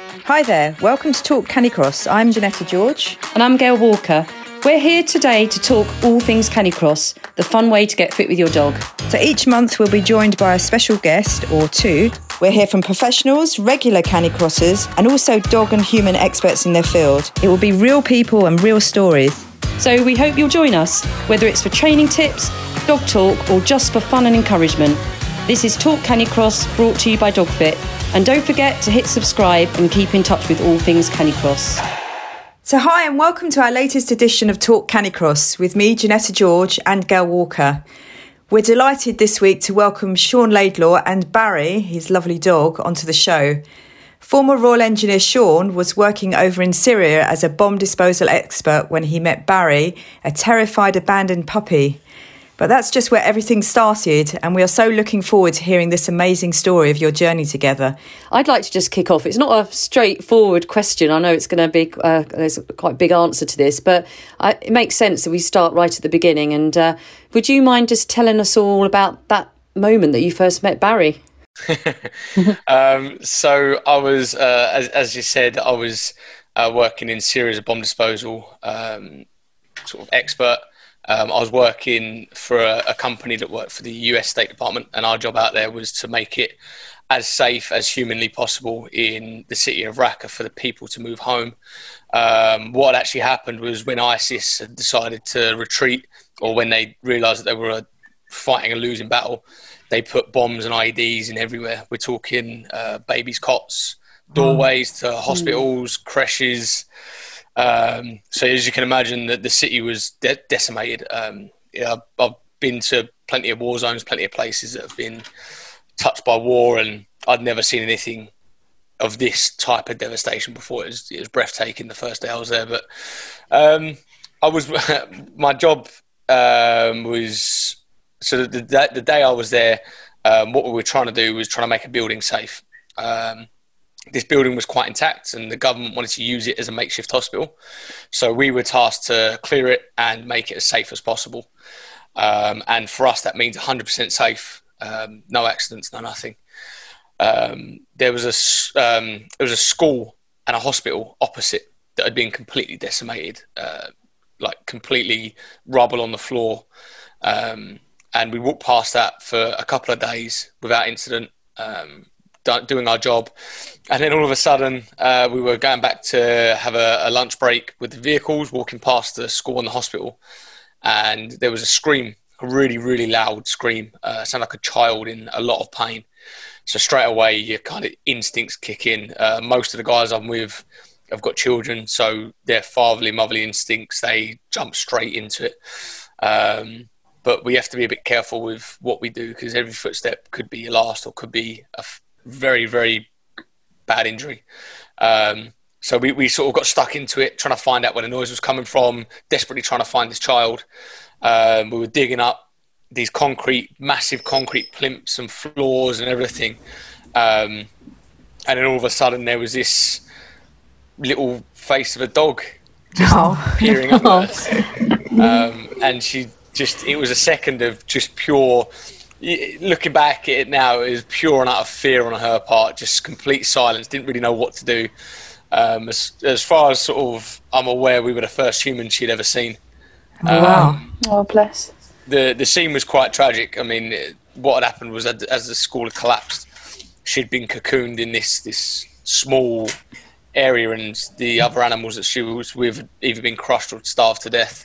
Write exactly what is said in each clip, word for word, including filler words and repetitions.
Hi there, welcome to Talk Canicross. I'm Janetta George. And I'm Gail Walker. We're here today to talk all things Canicross, the fun way to get fit with your dog. So each month we'll be joined by a special guest or two. We'll hear from professionals, regular Canicrossers, and also dog and human experts in their field. It will be real people and real stories. So we hope you'll join us, whether it's for training tips, dog talk, or just for fun and encouragement. This is Talk Canicross, brought to you by DogFit. And don't forget to hit subscribe and keep in touch with all things Canicross. So hi and welcome to our latest edition of Talk Canicross with me, Janetta George and Gail Walker. We're delighted this week to welcome Sean Laidlaw and Barry, his lovely dog, onto the show. Former Royal Engineer Sean was working over in Syria as a bomb disposal expert when he met Barry, a terrified abandoned puppy. But that's just where everything started, and we are so looking forward to hearing this amazing story of your journey together. I'd like to just kick off. It's not a straightforward question. I know it's going to be, uh, there's a quite big answer to this, but I, it makes sense that we start right at the beginning. And uh, would you mind just telling us all about that moment that you first met Barry? um, so I was, uh, as, as you said, I was uh, working in Syria as a bomb disposal um, sort of expert. Um, I was working for a, a company that worked for the U S State Department, and our job out there was to make it as safe as humanly possible in the city of Raqqa for the people to move home. Um, what actually happened was when ISIS had decided to retreat, or when they realised that they were fighting a losing battle, they put bombs and I E Ds in everywhere. We're talking uh, babies' cots, doorways to hospitals, creches. Um, so as you can imagine, that the city was de- decimated. Um, yeah, I've been to plenty of war zones, plenty of places that have been touched by war, and I'd never seen anything of this type of devastation before. It was, it was breathtaking the first day I was there. But um, I was my job um, was so the, the the day I was there. Um, what we were trying to do was trying to make a building safe. Um, This building was quite intact, and the government wanted to use it as a makeshift hospital. So we were tasked to clear it and make it as safe as possible. Um, and for us, that means one hundred percent safe, um, no accidents, no nothing. Um, there was a um, there was a school and a hospital opposite that had been completely decimated, uh, like completely rubble on the floor. Um, and we walked past that for a couple of days without incident. Um, doing our job, and then all of a sudden uh, we were going back to have a, a lunch break with the vehicles, walking past the school and the hospital, and there was a scream, a really really loud scream, uh, sounded like a child in a lot of pain. So straight away your kind of instincts kick in. Uh, most of the guys I'm with have got children, so their fatherly motherly instincts, they jump straight into it. Um, but we have to be a bit careful with what we do, because every footstep could be your last, or could be a f- very, very bad injury. Um, so we, we sort of got stuck into it, trying to find out where the noise was coming from, desperately trying to find this child. Um, we were digging up these concrete, massive concrete plinths and floors and everything. Um, and then all of a sudden there was this little face of a dog just Oh. peering up at us. Um, and she just, it was a second of just pure... Looking back at it now, it was pure and utter fear on her part, just complete silence, didn't really know what to do. Um, as, as far as sort of I'm aware, we were the first humans she'd ever seen. Oh, wow. Um, Oh, bless. the the scene was quite tragic. I mean, it, what had happened was that as the school had collapsed, she'd been cocooned in this, this small area, and the other animals that she was with had either been crushed or starved to death.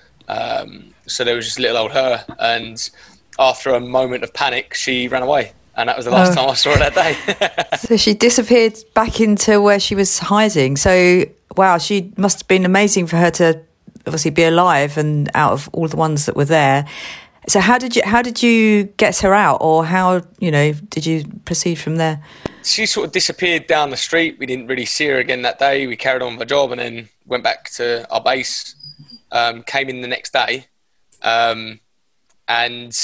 Um, so there was just little old her, and after a moment of panic, she ran away, and that was the last Oh. time I saw her that day. So she disappeared back into where she was hiding. So, wow, she must have been amazing for her to obviously be alive and out of all the ones that were there. So how did you how did you get her out, or how, you know, did you proceed from there? She sort of disappeared down the street. We didn't really see her again that day. We carried on with our job and then went back to our base. Um, came in the next day, um, and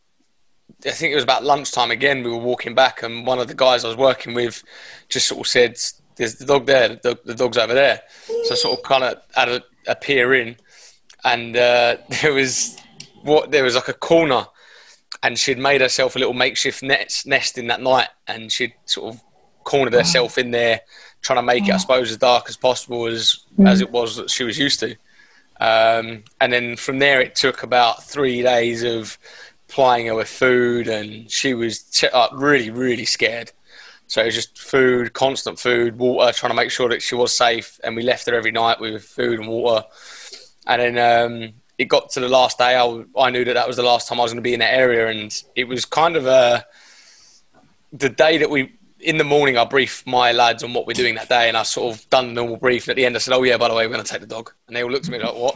I think it was about lunchtime again. We were walking back, and one of the guys I was working with just sort of said, "There's the dog there. The, dog, the dog's over there." So I sort of kind of had a, a peer in, and uh, there was what there was like a corner, and she'd made herself a little makeshift nest, nest in that night, and she'd sort of cornered herself in there, trying to make it, I suppose, as dark as possible as mm. as it was that she was used to. Um, and then from there, it took about three days of plying her with food, and she was t- uh, really, really scared. So it was just food, constant food, water, trying to make sure that she was safe. And we left her every night with food and water. And then um, it got to the last day. I, I knew that that was the last time I was going to be in that area. And it was kind of a, the day that we, in the morning, I briefed my lads on what we're doing that day. And I sort of done the normal brief. And at the end, I said, oh, yeah, by the way, we're going to take the dog. And they all looked at me like, what?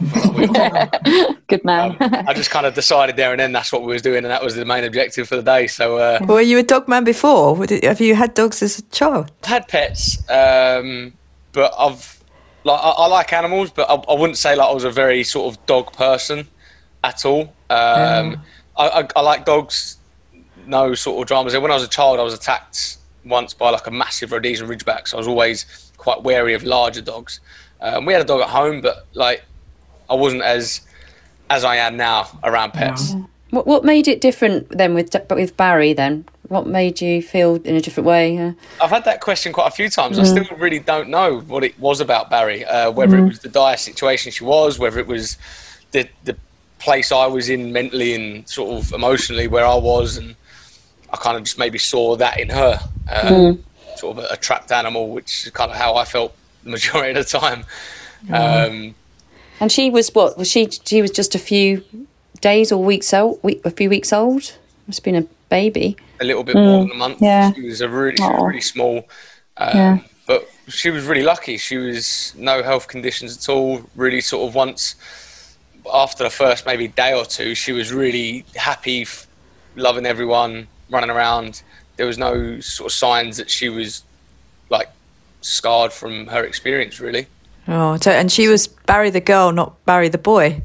Like, good man. um, I just kind of decided there and then that's what we was doing. And that was the main objective for the day. So, uh, were you a dog man before? Have you had dogs as a child? I've had pets, um, but I've, like, I, I like animals, but I, I wouldn't say like I was a very sort of dog person at all. Um, yeah. I, I, I like dogs, no sort of dramas. When I was a child, I was attacked once by like a massive Rhodesian Ridgeback, so I was always quite wary of larger dogs. Um, we had a dog at home, but like I wasn't as as I am now around pets. Yeah. What what made it different then with with Barry then? What made you feel in a different way? Yeah. I've had that question quite a few times. Mm. I still really don't know what it was about Barry, uh, whether mm. it was the dire situation she was, whether it was the the place I was in mentally and sort of emotionally where I was, and I kind of just maybe saw that in her. Um, mm. Sort of a, a trapped animal, which is kind of how I felt the majority of the time. Mm. Um, and she was what? Was she? She was just a few days or weeks old. Week, a few weeks old. Must have been a baby. A little bit mm. more than a month. Yeah. She was a really, she was really small. Um, yeah. But she was really lucky. She was no health conditions at all. Really, sort of once after the first maybe day or two, she was really happy, f- loving everyone, running around. There was no sort of signs that she was like scarred from her experience, really. Oh, so, and she was Barry the girl, not Barry the boy.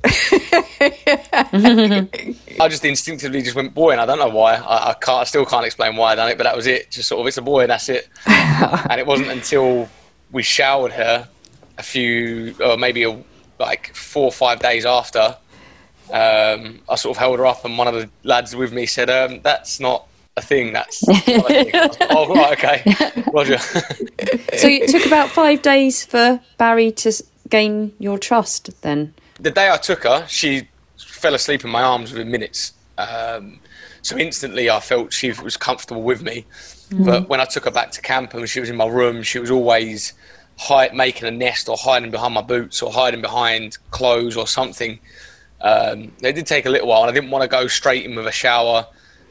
I just instinctively just went boy, and I don't know why. I, I can't, I still can't explain why I done it, but that was it. Just sort of, it's a boy, and that's it. And it wasn't until we showered her a few, or maybe a, like four or five days after, um, I sort of held her up, and one of the lads with me said, um, "That's not a thing, that's not a thing." I was like, oh, right, okay, Roger. So it took about five days for Barry to gain your trust then? The day I took her, she fell asleep in my arms within minutes. Um, so instantly I felt she was comfortable with me. Mm. But when I took her back to camp and she was in my room, she was always hide, making a nest or hiding behind my boots or hiding behind clothes or something. Um, it did take a little while, and I didn't want to go straight in with a shower.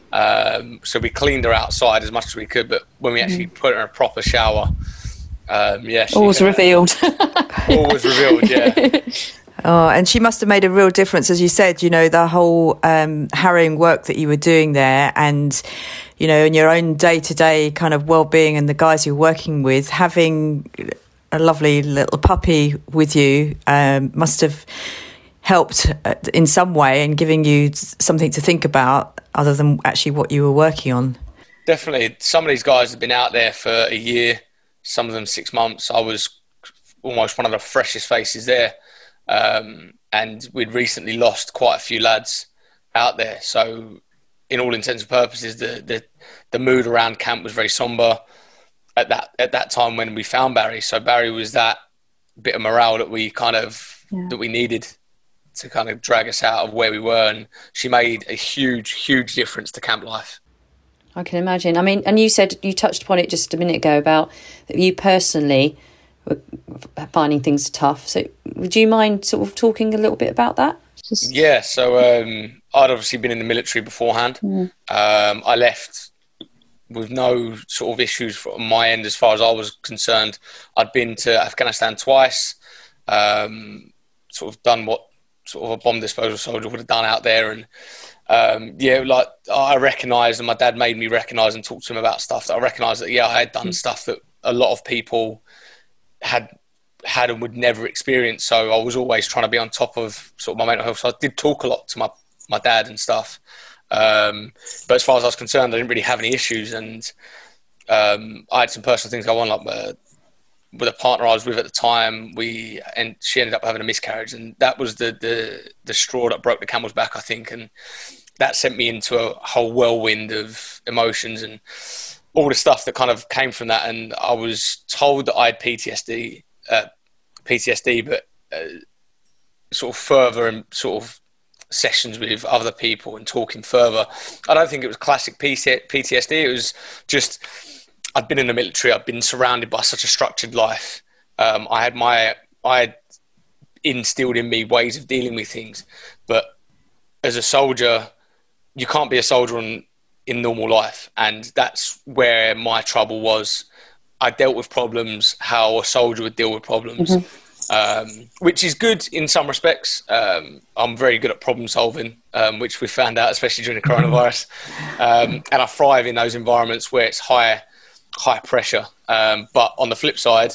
Um, so we cleaned her outside as much as we could, but when we actually mm. put her in a proper shower, um, yeah, she, all was uh, revealed. all was revealed, yeah. Oh, and she must have made a real difference, as you said, you know, the whole um, harrowing work that you were doing there, and, you know, in your own day-to-day kind of well-being and the guys you're working with, having a lovely little puppy with you um, must have helped in some way and giving you something to think about other than actually what you were working on. Definitely. Some of these guys have been out there for a year, some of them six months. I was almost one of the freshest faces there. Um, and we'd recently lost quite a few lads out there. So in all intents and purposes, the, the, the mood around camp was very somber at that, at that time when we found Barry. So Barry was that bit of morale that we kind of, yeah. that we needed to kind of drag us out of where we were, and she made a huge, huge difference to camp life. I can imagine. I mean, and you said, you touched upon it just a minute ago about you personally were finding things tough. So would you mind sort of talking a little bit about that? Just... Yeah, so um, I'd obviously been in the military beforehand. Mm. Um, I left with no sort of issues from my end as far as I was concerned. I'd been to Afghanistan twice, um, sort of done what sort of a bomb disposal soldier would have done out there, and um, yeah, like I recognised, and my dad made me recognise and talk to him about stuff that I recognised that yeah, I had done mm. stuff that a lot of people had had and would never experience. So I was always trying to be on top of sort of my mental health. So I did talk a lot to my my dad and stuff. Um, but as far as I was concerned, I didn't really have any issues, and um, I had some personal things go on, like uh, with a partner I was with at the time, we and she ended up having a miscarriage, and that was the, the the straw that broke the camel's back, I think, and that sent me into a whole whirlwind of emotions. And all the stuff that kind of came from that. And I was told that I had P T S D, uh, P T S D, but uh, sort of further and sort of sessions with other people and talking further, I don't think it was classic P T S D. It was just, I'd been in the military. I'd been surrounded by such a structured life. Um, I had my, I had instilled in me ways of dealing with things. But as a soldier, you can't be a soldier on, in normal life. And that's where my trouble was. I dealt with problems how a soldier would deal with problems. Mm-hmm. Um, which is good in some respects. Um, I'm very good at problem solving, um, which we found out, especially during the coronavirus. Um, and I thrive in those environments where it's high, high pressure. Um, but on the flip side,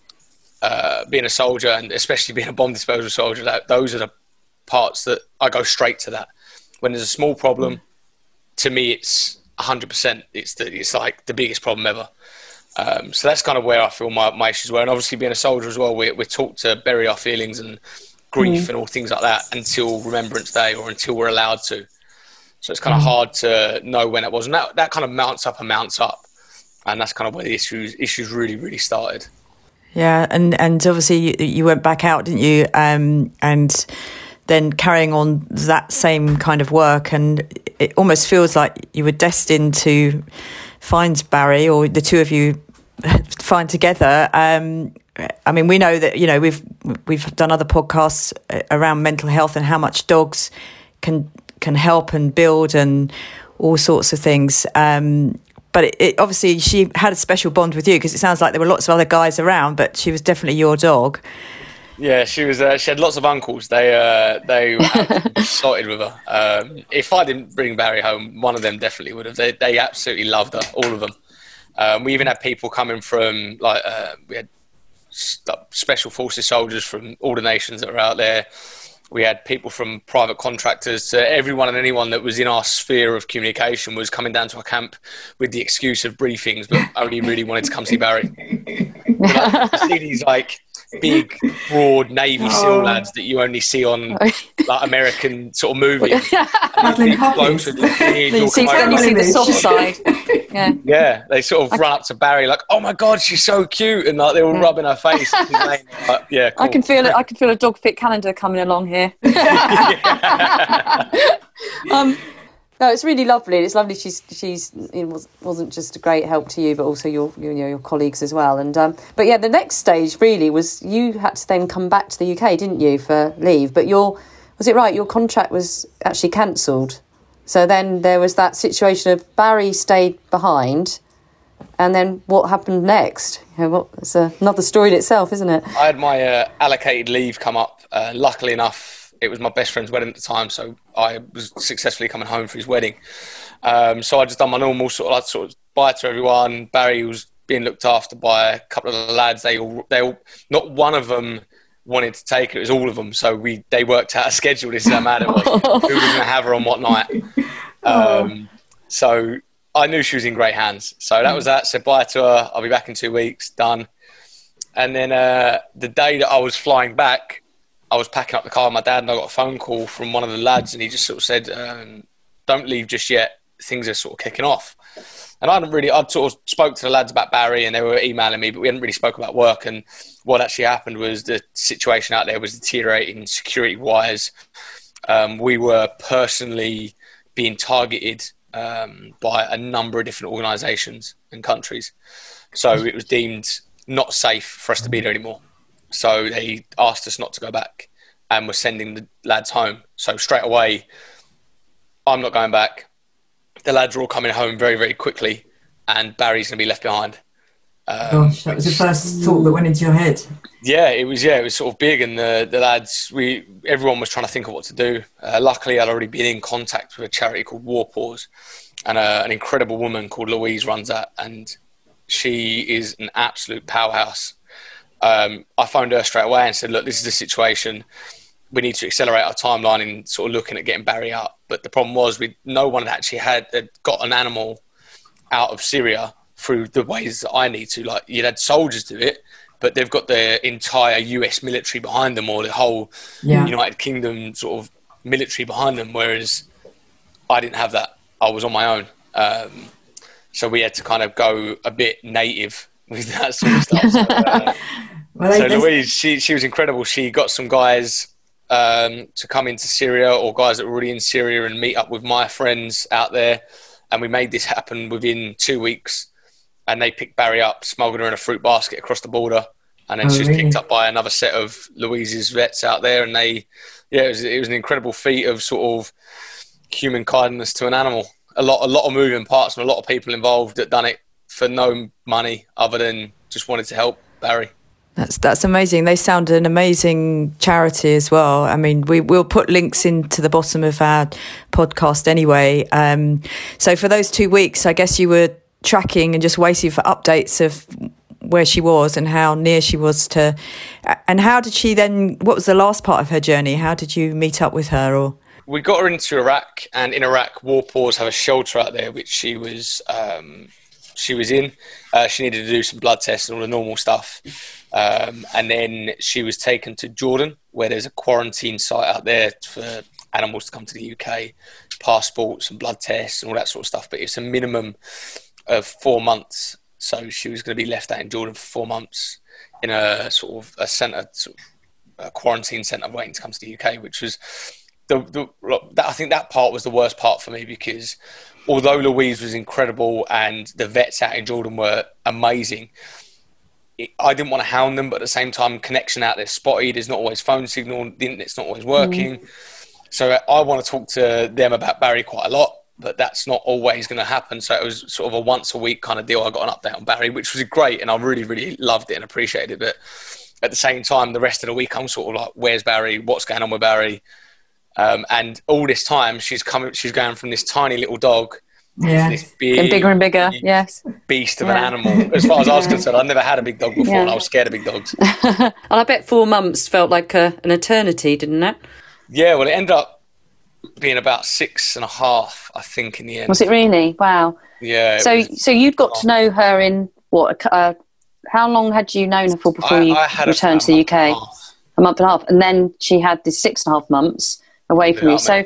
uh, being a soldier, and especially being a bomb disposal soldier, that, those are the parts that I go straight to that. When there's a small problem, to me, it's one hundred percent. It's the, it's like the biggest problem ever. Um, so that's kind of where I feel my, my issues were. And obviously being a soldier as well, we're, we're taught to bury our feelings and grief mm. and all things like that until Remembrance Day or until we're allowed to. So it's kind of mm. hard to know when it was. And that, that kind of mounts up and mounts up. And that's kind of where the issues issues really, really started. Yeah, and, and obviously you, you went back out, didn't you? Um, and then carrying on that same kind of work. And it almost feels like you were destined to find Barry, or the two of you find together. Um, I mean, we know that, you know, we've we've done other podcasts around mental health and how much dogs can can help and build and all sorts of things. Um, but it, it, obviously she had a special bond with you, because it sounds like there were lots of other guys around, but she was definitely your dog. Yeah, she was. Uh, she had lots of uncles. They uh, they were sorted with her. Um, if I didn't bring Barry home, one of them definitely would have. They they absolutely loved her, all of them. Um, we even had people coming from, like, uh, we had special forces soldiers from all the nations that were out there. We had people from private contractors. To everyone and anyone that was in our sphere of communication was coming down to our camp with the excuse of briefings, but only really wanted to come see Barry. Like, to see these, like, big, broad Navy SEAL oh. lads that you only see on like American sort of movies. Big blokes with the beard, you see, then you see the soft side. Yeah, yeah. They sort of I run up to Barry like, "Oh my God, she's so cute," and like they're all yeah. rubbing her face. Like, yeah, cool. I can feel it. I can feel a dog fit calendar coming along here. um, no, it's really lovely. It's lovely. She's she's it was, wasn't just a great help to you, but also your you know your colleagues as well. And um, but yeah, the next stage really was you had to then come back to the U K, didn't you, for leave? But your was it right? Your contract was actually cancelled. So then there was that situation of Barry stayed behind, and then what happened next? You know, what, it's another story in itself, isn't it? I had my uh, allocated leave come up. Uh, luckily enough, it was my best friend's wedding at the time, so I was successfully coming home for his wedding. Um, so I just done my normal sort of, like, sort of bye to everyone. Barry was being looked after by a couple of the lads. They all, they all, not one of them wanted to take it. It was all of them. So we, they worked out a schedule. This is how mad it was. Who was going to have her on what night? Um, so I knew she was in great hands. So that was that. Said bye to her. I'll be back in two weeks. Done. And then uh, the day that I was flying back, I was packing up the car with my dad, and I got a phone call from one of the lads, and he just sort of said, um, "Don't leave just yet. Things are sort of kicking off." And I hadn't really, I'd sort of spoke to the lads about Barry, and they were emailing me, but we hadn't really spoke about work. And what actually happened was the situation out there was deteriorating security-wise. Um, we were personally being targeted um, by a number of different organisations and countries. So it was deemed not safe for us to be there anymore. So they asked us not to go back, and were sending the lads home. So straight away, I'm not going back. The lads are all coming home very, very quickly, and Barry's going to be left behind. Um, Gosh, that was the first thought that went into your head. Yeah, it was. Yeah, it was sort of big, and the the lads, we everyone was trying to think of what to do. Uh, luckily, I'd already been in contact with a charity called War Paws, and uh, an incredible woman called Louise runs that, and she is an absolute powerhouse. Um, I phoned her straight away and said, "Look, this is the situation. We need to accelerate our timeline in sort of looking at getting Barry out." But the problem was, we no one had actually had, had got an animal out of Syria through the ways that I need to. Like, you'd had soldiers do it, but they've got the entire U S military behind them, or the whole yeah. United Kingdom sort of military behind them, whereas I didn't have that. I was on my own. Um, so we had to kind of go a bit native with that sort of stuff. So, uh, well, so Louise, she she was incredible. She got some guys um, to come into Syria, or guys that were already in Syria, and meet up with my friends out there, and we made this happen within two weeks. And they picked Barry up, smuggled her in a fruit basket across the border, and then oh, she was really? picked up by another set of Louise's vets out there. And they, yeah, it was, it was an incredible feat of sort of human kindness to an animal. A lot, a lot of moving parts and a lot of people involved that done it for no money other than just wanted to help Barry. That's that's amazing. They sound an amazing charity as well. I mean, we will put links into the bottom of our podcast anyway. Um, so for those two weeks, I guess you were tracking and just waiting for updates of where she was and how near she was to, and how did she then, what was the last part of her journey? How did you meet up with her? Or we got her into Iraq, and in Iraq, War Paws have a shelter out there which she was um, she was in. Uh, she needed to do some blood tests and all the normal stuff, um, and then she was taken to Jordan, where there's a quarantine site out there for animals to come to the U K, passports and blood tests and all that sort of stuff. But it's a minimum of four months, so she was going to be left out in Jordan for four months in a sort of a centre, sort of a quarantine centre, waiting to come to the U K, which was the, the that, I think that part was the worst part for me, because although Louise was incredible and the vets out in Jordan were amazing, it, I didn't want to hound them, but at the same time, connection out there spotty. There's not always phone signal. The internet's not always working. Mm. So I want to talk to them about Barry quite a lot, but that's not always going to happen. So it was sort of a once a week kind of deal. I got an update on Barry, which was great, and I really, really loved it and appreciated it. But at the same time, the rest of the week, I'm sort of like, where's Barry? What's going on with Barry? Um, and all this time, she's coming. She's going from this tiny little dog yeah. to this big, and bigger and bigger, yes, beast of yeah. an animal. As far as I was concerned, I'd never had a big dog before, yeah. and I was scared of big dogs. And I bet four months felt like a, an eternity, didn't it? Yeah, well, it ended up being about six and a half, I think, in the end. Was it really? Wow. Yeah. So, was, so you'd got oh. to know her in what? Uh, how long had you known her for before I, you I had returned to the U K? A month and a half, and then she had this six and a half months away from you. So,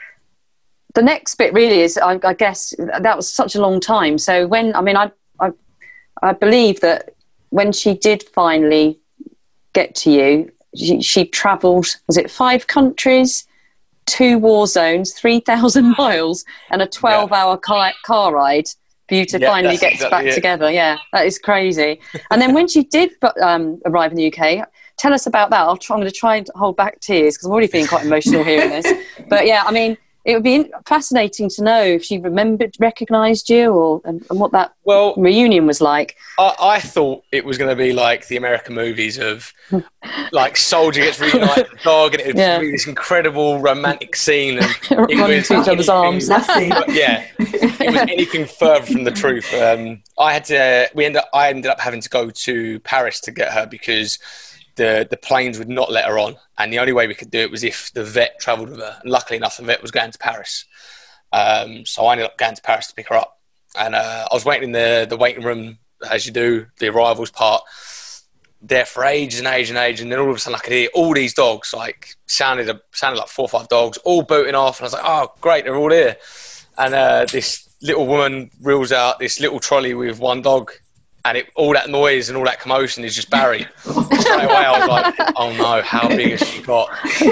the next bit really is, I, I guess, that was such a long time. So when, I mean, I, I, I believe that when she did finally get to you, she, she travelled. Was it five countries? Two war zones, three thousand miles, and a twelve-hour yeah. car, car ride for you to yeah, finally get exactly back it. together. Yeah, that is crazy. And then when she did um, arrive in the U K, tell us about that. I'll try, I'm going to try and hold back tears because I'm already feeling quite emotional hearing this. But yeah, I mean, it would be fascinating to know if she remembered, recognised you, or and, and what that well, reunion was like. I, I thought it was going to be like the American movies of like soldier gets reunited with a dog, and it would yeah. be this incredible romantic scene. And it was each other's arms. Yeah, it was anything further from the truth. Um, I had to. We ended. Up, I ended up having to go to Paris to get her because the the planes would not let her on, and the only way we could do it was if the vet travelled with her. And luckily enough, the vet was going to Paris, um, so I ended up going to Paris to pick her up. And uh, I was waiting in the the waiting room, as you do, the arrivals part, there for ages and ages and ages, and then all of a sudden I could hear all these dogs, like sounded sounded like four or five dogs, all booting off, and I was like, oh great, they're all here. And uh, this little woman reels out this little trolley with one dog. And it, all that noise and all that commotion is just Barry. Straight away, I was like, "Oh no, how big has she got?"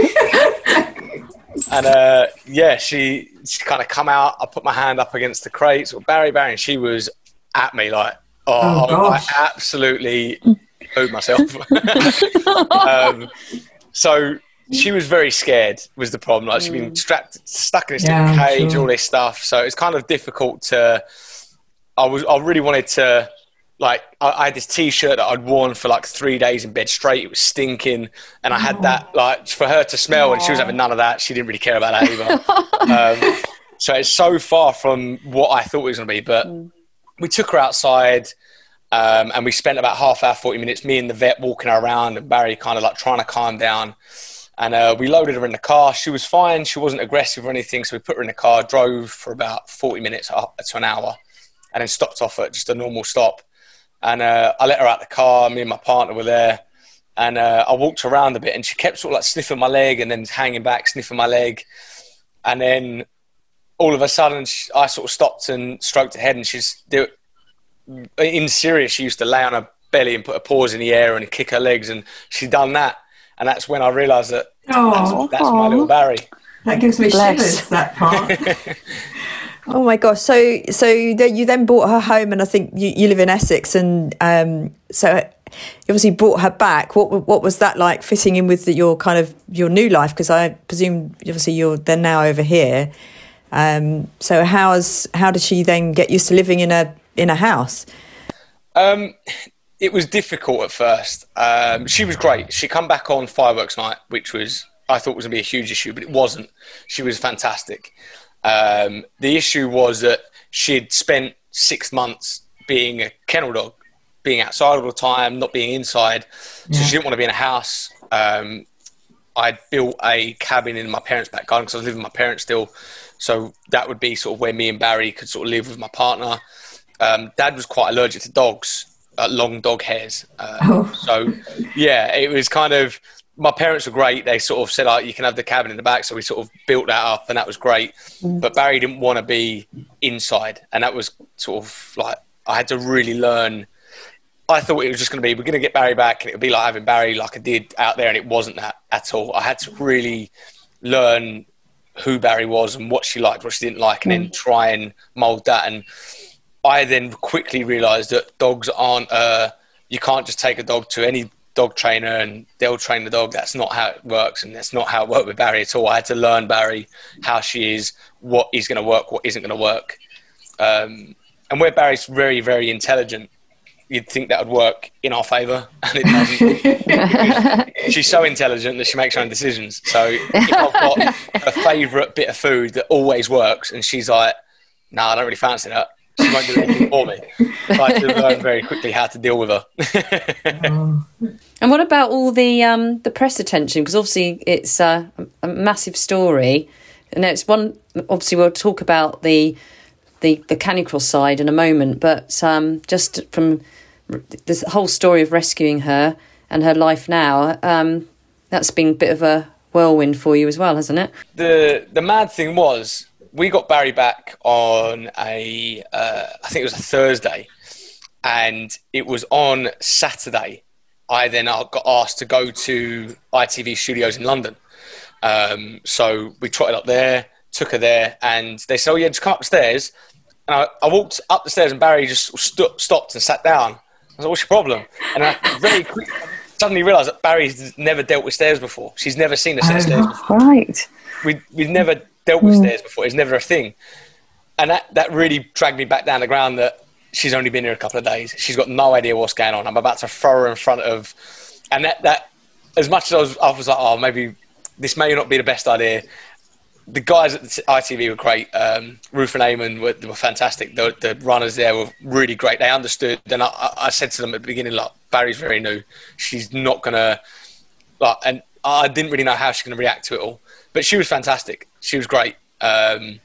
And uh, yeah, she she kind of come out. I put my hand up against the crates, or Barry, Barry, and she was at me like, "Oh, oh I, I absolutely booed myself." um, so she was very scared. Was the problem? Like she'd been strapped, stuck in this yeah, little cage, sure. all this stuff. So it's kind of difficult to. I was. I really wanted to. Like, I, I had this T-shirt that I'd worn for like three days in bed straight. It was stinking. And I had that, like, for her to smell, and she was having none of that. She didn't really care about that either. um, so it's so far from what I thought it was going to be. But mm. we took her outside, um, and we spent about half hour, forty minutes, me and the vet walking her around, and Barry kind of like trying to calm down. And uh, we loaded her in the car. She was fine. She wasn't aggressive or anything. So we put her in the car, drove for about forty minutes to an hour, and then stopped off at just a normal stop. And uh, I let her out the car. Me and my partner were there. And uh, I walked around a bit, and she kept sort of like sniffing my leg and then hanging back, sniffing my leg. And then all of a sudden, she, I sort of stopped and stroked her head, and she's in Syria. She used to lay on her belly and put her paws in the air and kick her legs, and she'd done that. And that's when I realised that Oh, that's, that's my little Barry. that gives me Bless. shivers, that part. Oh my gosh! So, so then you then brought her home, and I think you, you live in Essex, and um, so you obviously brought her back. What what was that like, fitting in with the, your kind of your new life? Because I presume obviously you're then now over here. Um, so how's how did she then get used to living in a in a house? Um, it was difficult at first. Um, she was great. She come back on fireworks night, which was I thought was going to be a huge issue, but it wasn't. She was fantastic. Um, the issue was that she'd spent six months being a kennel dog, being outside all the time, not being inside. So Yeah. she didn't want to be in a house. Um, I built a cabin in my parents' back garden because I was living with my parents still. So that would be sort of where me and Barry could sort of live with my partner. Um, Dad was quite allergic to dogs, uh, long dog hairs. Um, Oh. So, yeah, it was kind of... My parents were great. They sort of said, oh, you can have the cabin in the back. So we sort of built that up, and that was great. But Barry didn't want to be inside. And that was sort of like, I had to really learn. I thought it was just going to be, we're going to get Barry back, and it would be like having Barry like I did out there. And it wasn't that at all. I had to really learn who Barry was and what she liked, what she didn't like, and then try and mould that. And I then quickly realised that dogs aren't, uh, you can't just take a dog to any dog trainer and they'll train the dog. That's not how it works, and that's not how it worked with Barry at all. I had to learn Barry, how she is, what is going to work, what isn't going to work. Um, and where Barry's very, very intelligent, you'd think that would work in our favour, and it doesn't. She's so intelligent that she makes her own decisions. So if I've got a favourite bit of food that always works, and she's like, no, nah, I don't really fancy that, she won't do anything for me. So I had to learn very quickly how to deal with her. Oh. And what about all the um, the press attention? Because obviously it's uh, a massive story, and it's one. Obviously, we'll talk about the the the Canicross side in a moment, but um, just from this whole story of rescuing her and her life now, um, that's been a bit of a whirlwind for you as well, hasn't it? The the mad thing was, we got Barry back on a, uh, I think it was a Thursday, and it was on Saturday. I then got asked to go to I T V Studios in London. Um, so we trotted up there, took her there, and they said, oh yeah, just come upstairs. And I, I walked up the stairs, and Barry just st- stopped and sat down. I was like, what's your problem? And I very quickly suddenly realised that Barry's never dealt with stairs before. She's never seen a set of stairs before. Right. We, we've never dealt with stairs before. It's never a thing. And that, that really dragged me back down the ground that she's only been here a couple of days. She's got no idea what's going on. I'm about to throw her in front of... And that, that as much as I was, I was like, oh, maybe this may not be the best idea. The guys at the I T V were great. Um, Ruth and Eamon were, were fantastic. The, the runners there were really great. They understood. And I, I said to them at the beginning, like, Barry's very new. She's not going to... Like, and I didn't really know how she's going to react to it all. But she was fantastic. She was great. Um,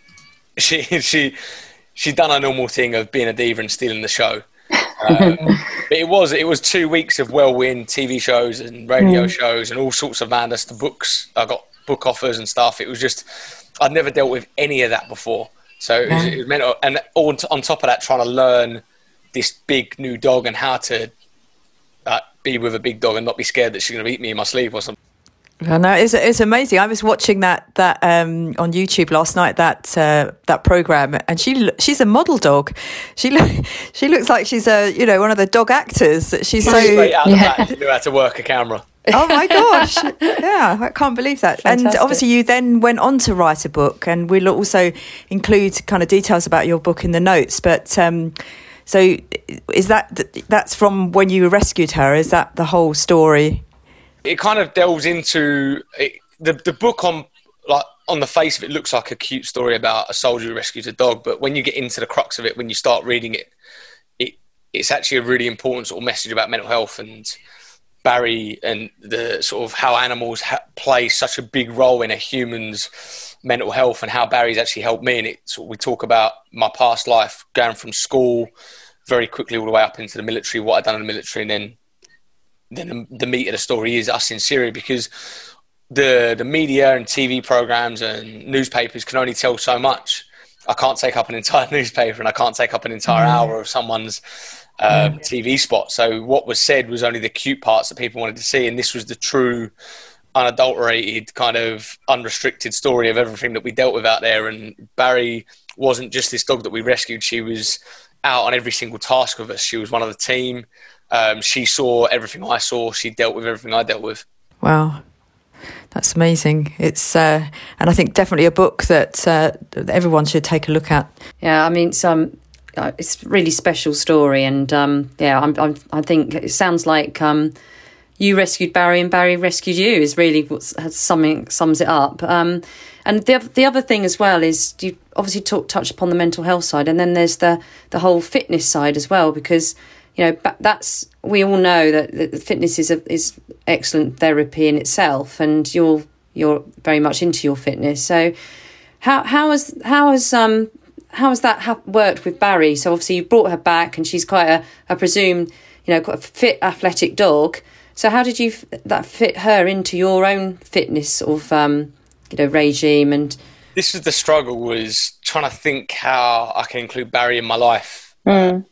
she she she'd done her normal thing of being a diva and stealing the show. Um, but it was it was two weeks of whirlwind T V shows and radio mm. shows and all sorts of madness. The books, I got book offers and stuff. It was just, I'd never dealt with any of that before. So it was, it was mental. And all on top of that, trying to learn this big new dog and how to uh, be with a big dog and not be scared that she's going to eat me in my sleep or something. I know, it's it's amazing. I was watching that that um, on YouTube last night, that uh, that program, and she she's a model dog. She look, she looks like she's a you know one of the dog actors. She's so straight out yeah. the back, she knew how to work a camera. Oh my gosh! Yeah, I can't believe that. Fantastic. And obviously, you then went on to write a book, and we'll also include kind of details about your book in the notes. But um, so, is that that's from when you rescued her? Is that the whole story? It kind of delves into it, the the book on like on the face of it looks like a cute story about a soldier who rescues a dog, but when you get into the crux of it, when you start reading it, it it's actually a really important sort of message about mental health and Barry and the sort of how animals ha- play such a big role in a human's mental health and how Barry's actually helped me. And it sort of, we talk about my past life, going from school very quickly all the way up into the military, what I'd done in the military, and then. Then the meat of the story is us in Syria, because the the media and T V programs and newspapers can only tell so much. I can't take up an entire newspaper, and I can't take up an entire mm. hour of someone's uh, mm. T V spot. So what was said was only the cute parts that people wanted to see, and this was the true, unadulterated, kind of unrestricted story of everything that we dealt with out there. And Barry wasn't just this dog that we rescued. She was out on every single task with us. She was one of the team. Um, she saw everything I saw. She dealt with everything I dealt with. Wow. That's amazing. It's uh, and I think definitely a book that, uh, that everyone should take a look at. Yeah, I mean, it's, um, it's a really special story. And um, yeah, I'm, I'm, I think it sounds like um, you rescued Barry and Barry rescued you is really what something sums it up. Um, and the, the other thing as well is you obviously talk, touched upon the mental health side, and then there's the, the whole fitness side as well, because you know, that's, we all know that, that fitness is a, is excellent therapy in itself, and you're you're very much into your fitness. So, how how has how has um how has that ha- worked with Barry? So obviously you brought her back, and she's quite a, I presume, you know, quite a fit, athletic dog. So how did you f- that fit her into your own fitness sort of um you know regime? And this was the struggle, was trying to think how I can include Barry in my life. Mm.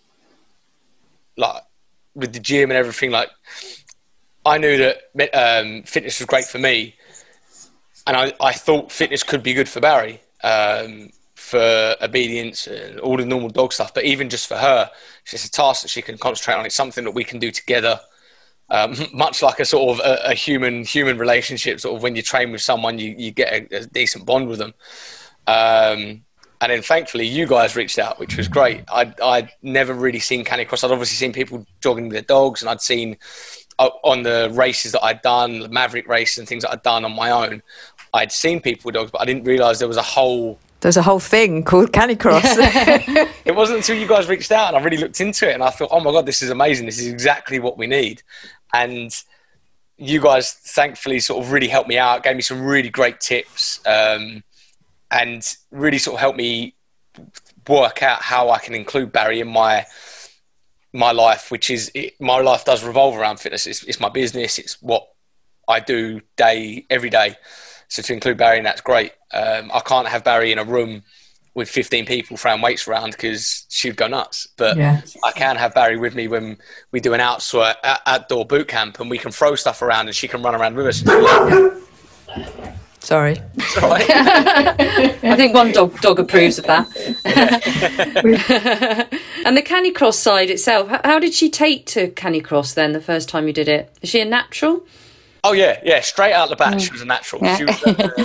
Like with the gym and everything, like I knew that um, fitness was great for me, and I, I thought fitness could be good for Barry, um, for obedience and all the normal dog stuff. But even just for her, it's just a task that she can concentrate on. It's something that we can do together, um, much like a sort of a, a human human relationship. Sort of when you train with someone, you, you get a, a decent bond with them. Um, And then thankfully you guys reached out, which was great. I'd, I'd never really seen Canicross. I'd obviously seen people jogging their dogs, and I'd seen uh, on the races that I'd done, the Maverick races and things that I'd done on my own, I'd seen people with dogs, but I didn't realise there was a whole... There's a whole thing called Canicross. It wasn't until you guys reached out and I really looked into it, and I thought, oh my God, this is amazing. This is exactly what we need. And you guys thankfully sort of really helped me out, gave me some really great tips, um, and really sort of helped me work out how I can include Barry in my my life, which is, it, my life does revolve around fitness. It's, it's my business. It's what I do day, every day. So to include Barry, and that's great. Um, I can't have Barry in a room with fifteen people throwing weights around because she'd go nuts. But yeah. I can have Barry with me when we do an outside, outdoor boot camp, and we can throw stuff around and she can run around with us. Sorry. Sorry. I think one dog dog approves of that. And the Canicross side itself, how, how did she take to Canicross then the first time you did it? Is she a natural? Oh, yeah, yeah. Straight out the bat, mm. she was a natural. Yeah. She was, uh,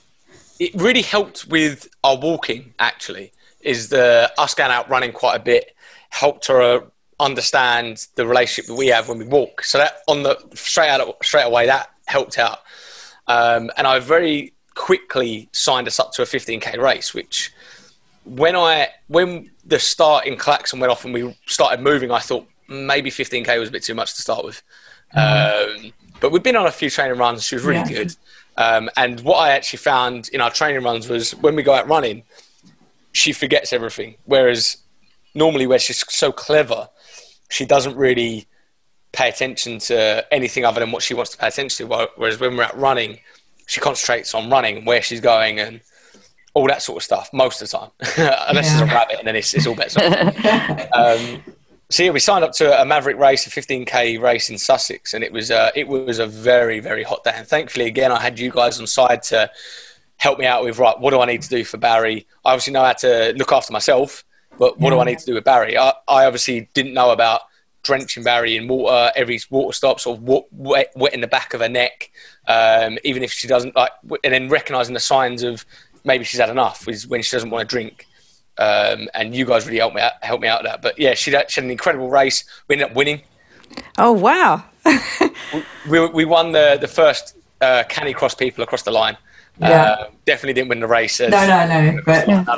it really helped with our walking, actually, is the us going out running quite a bit, helped her uh, understand the relationship that we have when we walk. So that on the straight out straight away, that helped out. Um, and I very quickly signed us up to a fifteen K race, which when I when the start in Claxon went off and we started moving, I thought maybe fifteen K was a bit too much to start with. Mm. Um, but we'd been on a few training runs. She was really yeah. good. Um, and what I actually found in our training runs was when we go out running, she forgets everything. Whereas normally where she's so clever, she doesn't really pay attention to anything other than what she wants to pay attention to. Whereas when we're out running, she concentrates on running, where she's going and all that sort of stuff most of the time. Unless yeah. it's a rabbit, and then it's, it's all bets off. um, so yeah, we signed up to a Maverick race, a fifteen K race in Sussex, and it was uh, it was a very, very hot day. And thankfully, again, I had you guys on side to help me out with, right, what do I need to do for Barry? I obviously know how to look after myself, but what yeah. do I need to do with Barry? I, I obviously didn't know about drenching Barry in water, every water stop, sort of wet, wet in the back of her neck, um, even if she doesn't like, and then recognising the signs of maybe she's had enough is when she doesn't want to drink. Um, and you guys really helped me out, helped me out with that. But yeah, she had, she had an incredible race. We ended up winning. Oh wow! we, we we won the the first uh, Canicross people across the line. Yeah. Uh, definitely didn't win the race. No, no, no. But no,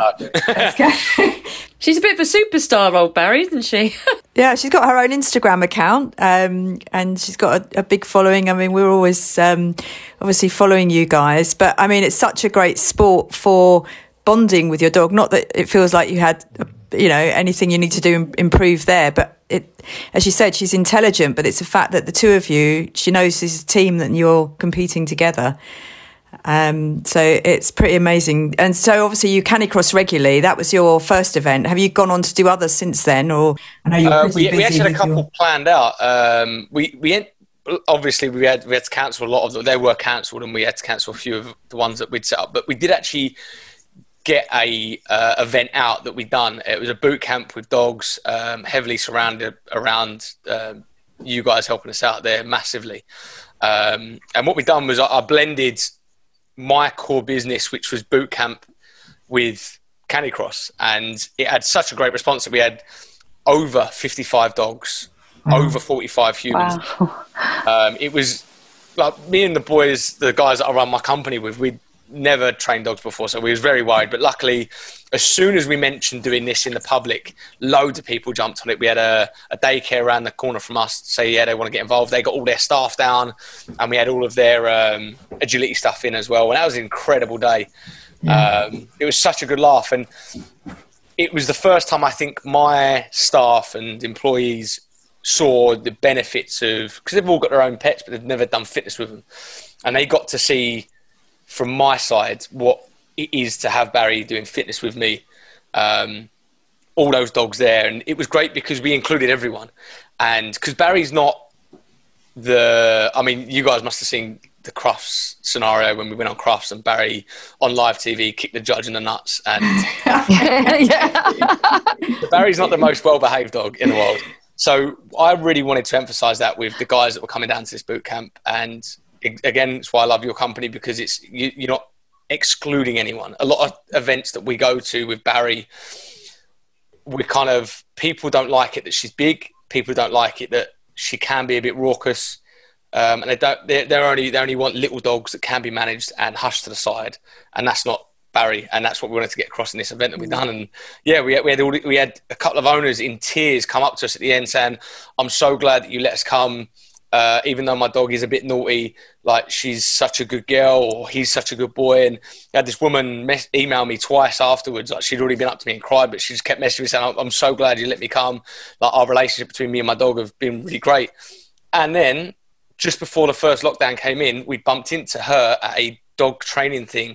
no. She's a bit of a superstar, old Barry, isn't she? Yeah, she's got her own Instagram account, um, and she's got a, a big following. I mean, we're always um, obviously following you guys, but I mean, it's such a great sport for bonding with your dog. Not that it feels like you had a you know, anything you need to do im- improve there. But it, as you said, she's intelligent, but it's a fact that the two of you, she knows this is a team that you're competing together. Um, so it's pretty amazing. And so obviously you canicross regularly. That was your first event. Have you gone on to do others since then? Or I know you're uh, pretty we, busy we actually had a couple your... planned out. Um, we we obviously we had we had to cancel a lot of them. They were cancelled, and we had to cancel a few of the ones that we'd set up. But we did actually get a uh, event out that we'd done. It was a boot camp with dogs, um, heavily surrounded around um, you guys helping us out there massively. Um, and what we'd done was I, I blended my core business, which was boot camp, with canicross, and it had such a great response that we had over fifty-five dogs, wow. over forty-five humans. Wow. Um, it was like me and the boys, the guys that I run my company with, we'd never trained dogs before, so we was very worried. But luckily, as soon as we mentioned doing this in the public, loads of people jumped on it. We had a, a daycare around the corner from us say, yeah, they want to get involved. They got all their staff down, and we had all of their um, agility stuff in as well. And that was an incredible day. Yeah. Um, it was such a good laugh. And it was the first time I think my staff and employees saw the benefits of, because they've all got their own pets, but they've never done fitness with them. And they got to see from my side what it is to have Barry doing fitness with me, um, all those dogs there. And it was great because we included everyone. And because Barry's not the, I mean, you guys must have seen the Crufts scenario when we went on Crufts and Barry on live T V kicked the judge in the nuts. And Barry's not the most well-behaved dog in the world. So I really wanted to emphasize that with the guys that were coming down to this boot camp. And again, it's why I love your company, because it's you, you're not excluding anyone. A lot of events that we go to with Barry, we kind of, people don't like it that she's big. People don't like it that she can be a bit raucous, um, and they don't. They they only they only want little dogs that can be managed and hushed to the side, and that's not Barry. And that's what we wanted to get across in this event that we've done. And yeah, we we had all, we had a couple of owners in tears come up to us at the end saying, "I'm so glad that you let us come." Uh, even though my dog is a bit naughty, like she's such a good girl or he's such a good boy. And I had this woman mess- email me twice afterwards. Like she'd already been up to me and cried, but she just kept messaging me saying, I'm so glad you let me come. Like our relationship between me and my dog have been really great. And then just before the first lockdown came in, we bumped into her at a dog training thing.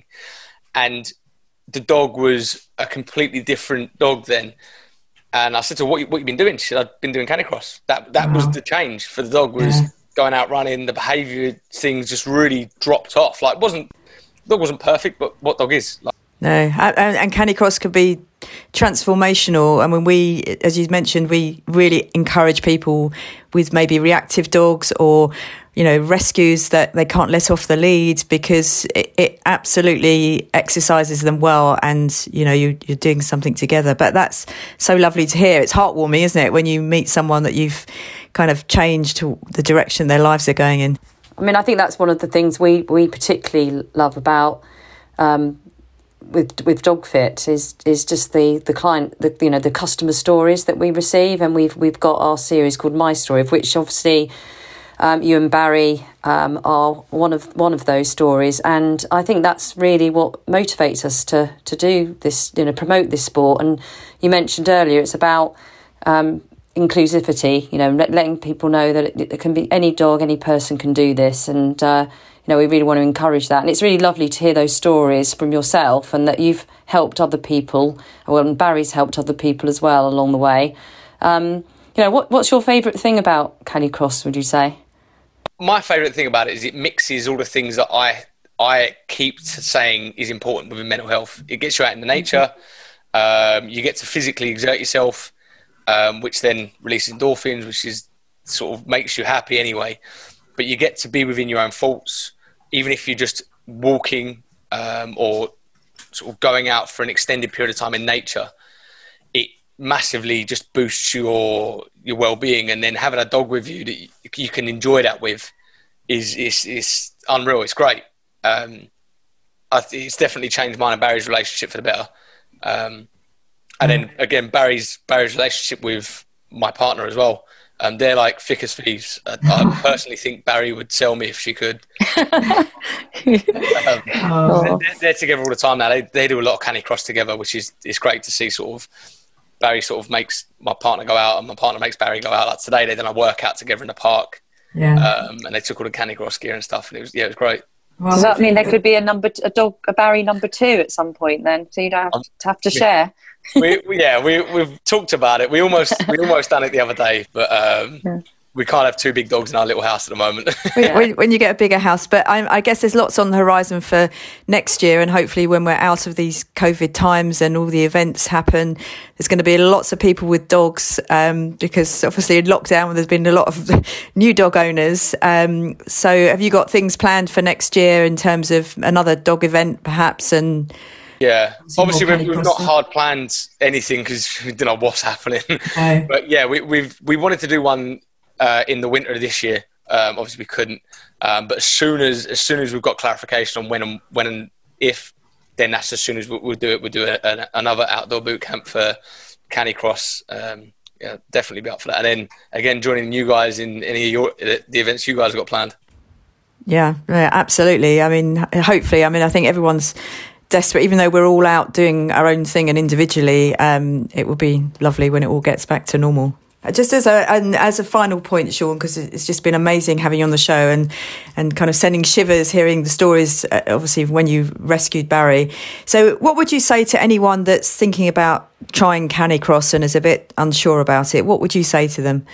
And the dog was a completely different dog then. And I said to her, what, what you been doing? She said, I've been doing canicross. That that wow. was the change for the dog, was yeah. going out running. The behaviour things just really dropped off. Like, it wasn't, the dog wasn't perfect, but what dog is? Like, no, and, and canicross could be transformational. I mean, we, as you mentioned, we really encourage people with maybe reactive dogs or, you know, rescues that they can't let off the lead, because it, it absolutely exercises them well, and you know you, you're doing something together. But that's so lovely to hear. It's heartwarming, isn't it, when you meet someone that you've kind of changed to the direction their lives are going in. I mean, I think that's one of the things we, we particularly love about um, with with DogFit is is just the the client, the you know the customer stories that we receive, and we've we've got our series called My Story, of which obviously. Um, you and Barry um, are one of one of those stories, and I think that's really what motivates us to to do this, you know, promote this sport. And you mentioned earlier, it's about um, inclusivity, you know, let, letting people know that it, it can be any dog, any person can do this, and uh, you know, we really want to encourage that. And it's really lovely to hear those stories from yourself, and that you've helped other people. Well, and Barry's helped other people as well along the way. Um, you know, what what's your favourite thing about canicross, would you say? My favourite thing about it is it mixes all the things that I I keep saying is important within mental health. It gets you out in the nature. Um, you get to physically exert yourself, um, which then releases endorphins, which is sort of makes you happy anyway. But you get to be within your own thoughts, even if you're just walking um, or sort of going out for an extended period of time in nature. It massively just boosts your your well-being, and then having a dog with you that you can enjoy that with is is is unreal. It's great. Um, I th- it's definitely changed mine and Barry's relationship for the better. Um, and then again, Barry's Barry's relationship with my partner as well. Um, they're like thick as thieves. I, I personally think Barry would sell me if she could. um, Oh. they're, they're together all the time now. They they do a lot of canicross together, which is it's great to see sort of Barry sort of makes my partner go out, and my partner makes Barry go out. Like today, they done a workout together in the park, Yeah. um, and they took all the Canicross gear and stuff, and it was yeah, it was great. Well, Does that mean there could be a number, a dog, a Barry number two at some point then? So you don't have to, have to share. we, we yeah, we we've talked about it. We almost we almost done it the other day, but um, Yeah. we can't have two big dogs in our little house at the moment. when, when- when you get a bigger house. But I, I guess there's lots on the horizon for next year, and hopefully when we're out of these COVID times and all the events happen, there's going to be lots of people with dogs, um, because obviously in lockdown there's been a lot of new dog owners. Um, so have you got things planned for next year in terms of another dog event perhaps? And Yeah, Some obviously more we've, we've Canicross not stuff. hard planned anything because we don't know what's happening. No. But yeah, we, we've we wanted to do one uh, in the winter of this year. Um, obviously we couldn't, um, but as soon as as soon as we've got clarification on when and when and if, then that's as soon as we'll, we'll do it. We'll do a, a, another outdoor boot camp for Canicross. Um, yeah, definitely be up for that. And then again, joining you guys in any of your the events you guys have got planned. yeah, yeah, absolutely. I mean, hopefully, I mean, I think everyone's desperate, even though we're all out doing our own thing and individually. Um, it will be lovely when it all gets back to normal. Just as a and as a final point, Sean, because it's just been amazing having you on the show and and kind of sending shivers hearing the stories, uh, obviously when you rescued Barry. So what would you say to anyone that's thinking about trying Canicross and is a bit unsure about it? What would you say to them?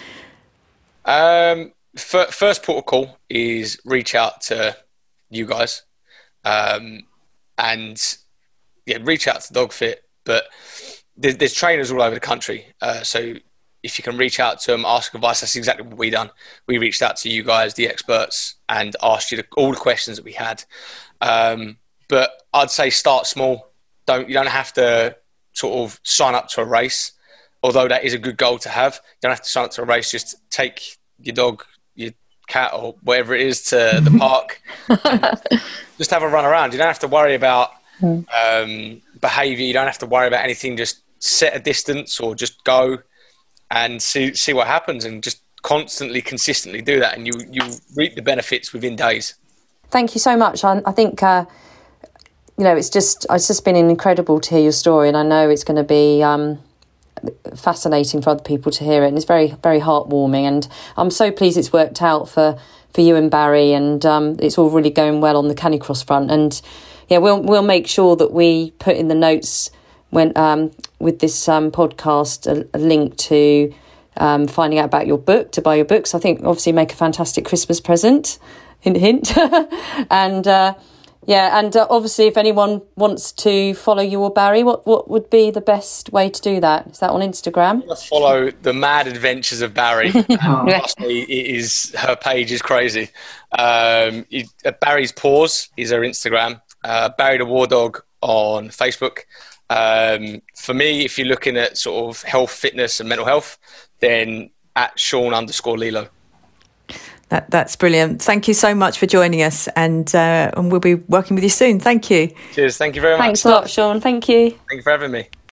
Um, f- first port of call is reach out to you guys, um, and yeah, reach out to DogFit. But there's, there's trainers all over the country, uh, so if you can reach out to them, ask advice. That's exactly what we done. We reached out to you guys, the experts, and asked you the, all the questions that we had. Um, but I'd say start small. Don't you don't have to sort of sign up to a race, although that is a good goal to have. You don't have to sign up to a race. Just take your dog, your cat, or whatever it is to the park. Just have a run around. You don't have to worry about um, behaviour. You don't have to worry about anything. Just set a distance or just go and see see what happens, and just constantly, consistently do that, and you you reap the benefits within days. Thank you so much. I, I think uh, you know it's just it's just been incredible to hear your story, and I know it's going to be um, fascinating for other people to hear it, and it's very very heartwarming. And I'm so pleased it's worked out for, for you and Barry, and um, it's all really going well on the Canicross front. And yeah, we'll we'll make sure that we put in the notes when um, with this um, podcast a, a link to um, finding out about your book, to buy your books. I think obviously make a fantastic Christmas present, hint hint. and uh, yeah, and uh, obviously if anyone wants to follow you or Barry, what, what would be the best way to do that? Is that on Instagram? Follow the mad adventures of Barry. And Oh. trust me, it is her page is crazy. Um, it, uh, Barry's Paws is her Instagram. Uh, Barry the War Dog on Facebook. Um, for me, if you're looking at sort of health, fitness and mental health, then at Sean underscore Lilo. That, that's brilliant. Thank you so much for joining us, and uh, and we'll be working with you soon. Thank you. Cheers. Thank you very much. Thanks a lot, Sean. Thank you. Thank you for having me.